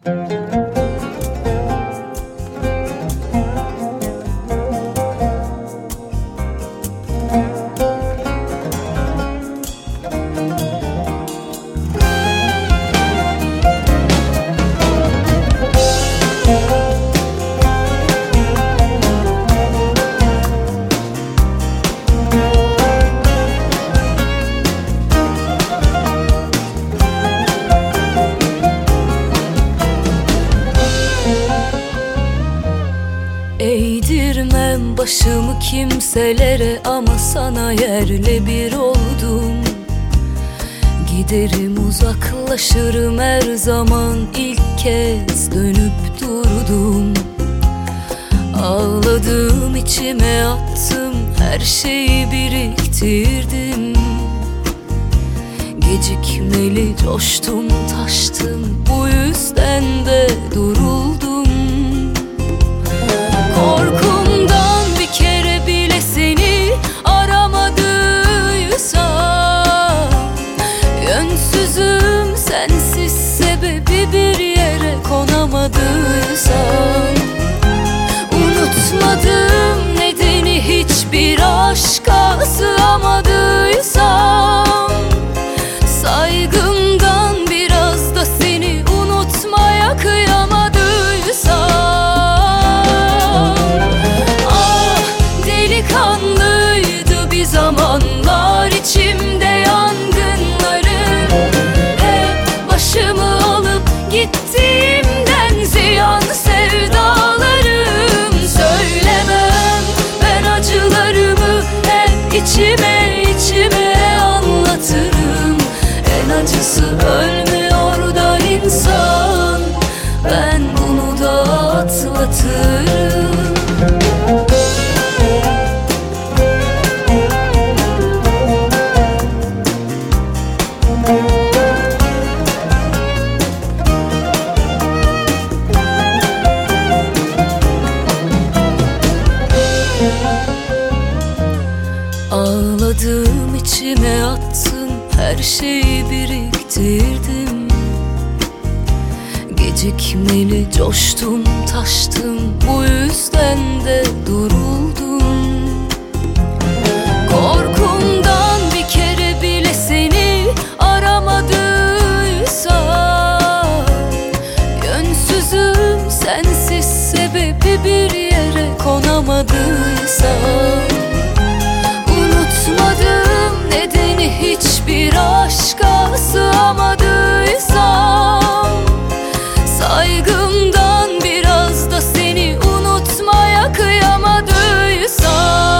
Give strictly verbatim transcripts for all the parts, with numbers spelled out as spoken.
Eğdirmem başımı kimselere ama sana yerle bir oldum. Giderim uzaklaşırım her zaman, ilk kez dönüp durdum. Ağladım, içime attım, her şeyi biriktirdim. Gecikmeli coştum, taştım, bu yüzden de duruldum. Korkumdan bir kere bile seni aramadıysam, yönsüzüm sensiz sebebi bir yere konamadıysam, unutmadım nedeni hiçbir aşka sığamadıysam, saygımdan biraz da seni unutmaya kıyamadıysam, zamanlar içimde yangınların, hep başımı alıp gittiğimden ziyan sevdalarım. Söylemem ben acılarımı, hep içime içime anlatırım. En acısı ölmüyor da insan, ben bunu da atlatırım. Ağladım, içime attım, her şeyi biriktirdim. Gecikmeli coştum, taştım, bu yüzden de duruldum. Korkumdan bir kere bile seni aramadıysam, yönsüzüm sensiz sebebi bir yere konamadıysam, unutmadım nedeni hiçbir aşka sığamadıysam, saygımdan biraz da seni unutmaya kıyamadıysam,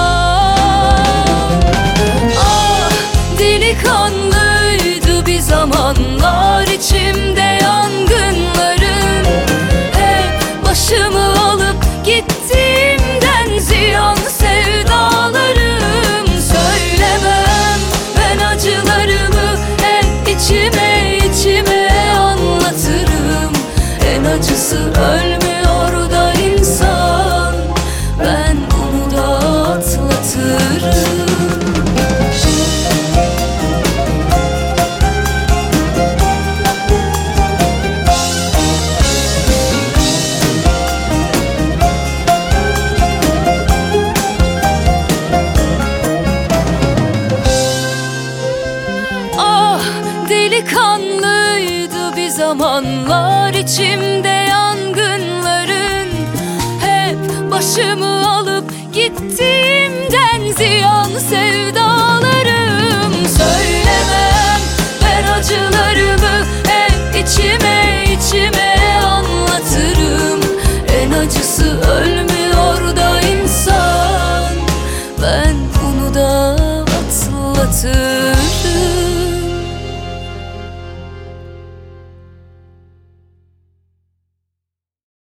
ah delikanlıydı bir zamanlar içimde yangınların, hep başımı alıp gittiğimden ziyan sevdalarım. Söylemem ben acılarımı, hep içime içime anlatırım. En acısı ölmüyor da insan, ben bunu da atlatırım. Delikanlıydı bir zamanlar içimde yangınların, hep başımı alıp gittiğimden ziyan sevda